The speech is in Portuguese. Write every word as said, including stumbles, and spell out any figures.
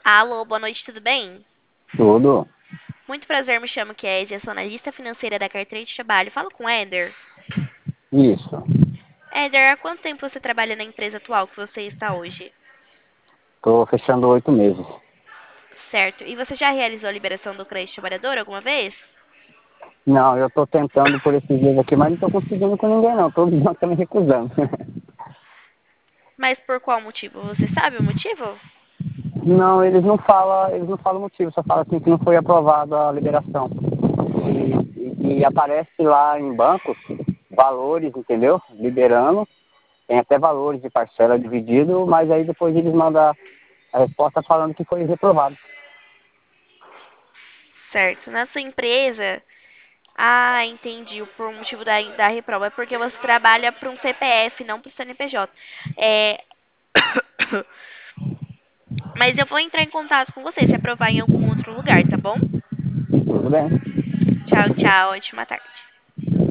Alô, boa noite, tudo bem? Tudo. Muito prazer, me chamo Kézia, sou analista financeira da carteira de trabalho. Falo com o Éder. Isso. Éder, há quanto tempo você trabalha na empresa atual que você está hoje? Tô fechando oito meses. Certo. E você já realizou a liberação do crédito trabalhador alguma vez? Não, eu tô tentando por esses dias aqui, mas não tô conseguindo com ninguém não. Todos nós estão me recusando. Mas por qual motivo? Você sabe o motivo? Não, eles não falam, eles não falam o motivo, só falam assim que não foi aprovada a liberação. E, e, e aparece lá em bancos valores, entendeu? Liberando. Tem até valores de parcela dividido, mas aí depois eles mandam a resposta falando que foi reprovado. Certo. Na sua empresa. Ah, entendi. O por motivo da, da reprova. É porque você trabalha para um C P F, não para o C N P J. É. Mas eu vou entrar em contato com você se aprovar em algum outro lugar, tá bom? Tudo bem. Tchau, tchau. Ótima tarde.